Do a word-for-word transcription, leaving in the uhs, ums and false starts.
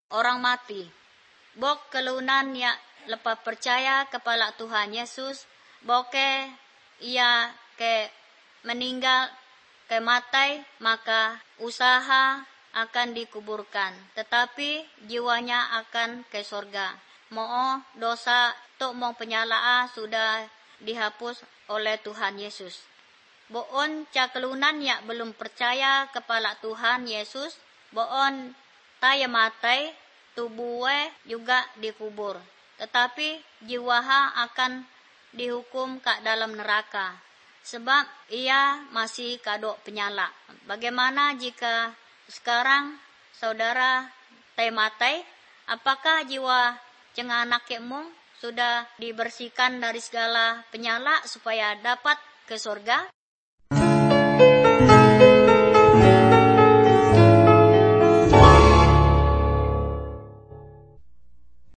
orang mati. Bok kelunan ya lepas percaya kepada Tuhan Yesus, boke ia ke meninggal ke matai, maka usaha akan dikuburkan, tetapi jiwanya akan ke surga. Mo dosa tok mong penyalaa sudah dihapus oleh Tuhan Yesus. Boon cakelunan ya belum percaya kepada Tuhan Yesus, boon taya matai, tubuhnya juga dikubur. Tetapi jiwaha akan dihukum ke dalam neraka, sebab ia masih kadok penyala. Bagaimana jika sekarang saudara taya matai, apakah jiwa cenga anak kemung sudah dibersihkan dari segala penyala supaya dapat ke surga?